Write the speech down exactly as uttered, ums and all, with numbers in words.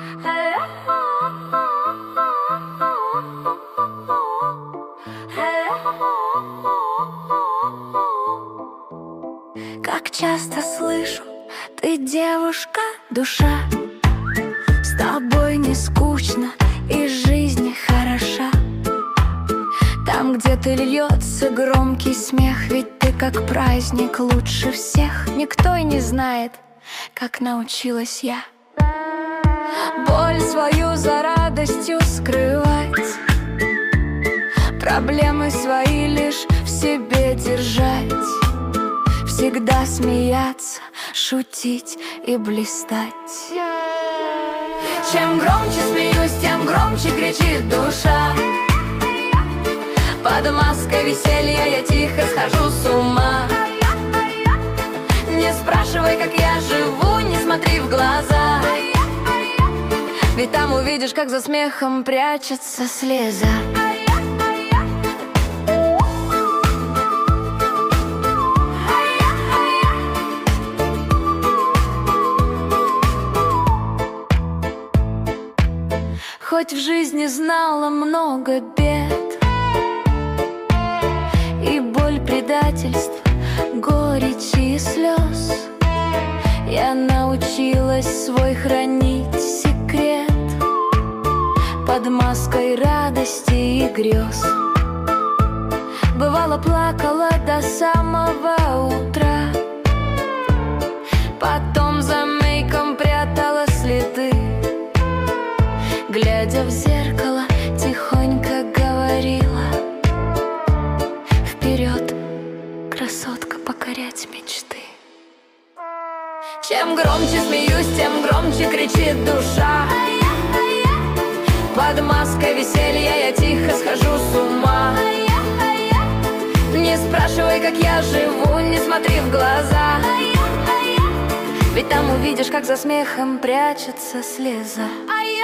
Как часто слышу, ты девушка, душа, с тобой не скучно и жизнь хороша. Там, где ты, льется громкий смех, ведь ты как праздник лучше всех. Никто и не знает, как научилась я боль свою за радостью скрывать, проблемы свои лишь в себе держать, всегда смеяться, шутить и блистать. Чем громче смеюсь, тем громче кричит душа. Под маской веселья я тихо схожу с ума. Не спрашивай, как я живу, не смотри в глаза, ведь там увидишь, как за смехом прячется слеза. Хоть в жизни знала много бед и боль предательств, горечи и слез, я научилась свой хранить секрет под маской радости и грез. Бывало, плакала до самого утра, потом за мейком прятала следы, глядя в зеркало, тихонько говорила: вперед, красотка, покорять мечты. Чем громче смеюсь, тем громче кричит душа. Под маской веселья я тихо схожу с ума. Не спрашивай, как я живу, не смотри в глаза, ведь там увидишь, как за смехом прячется слеза.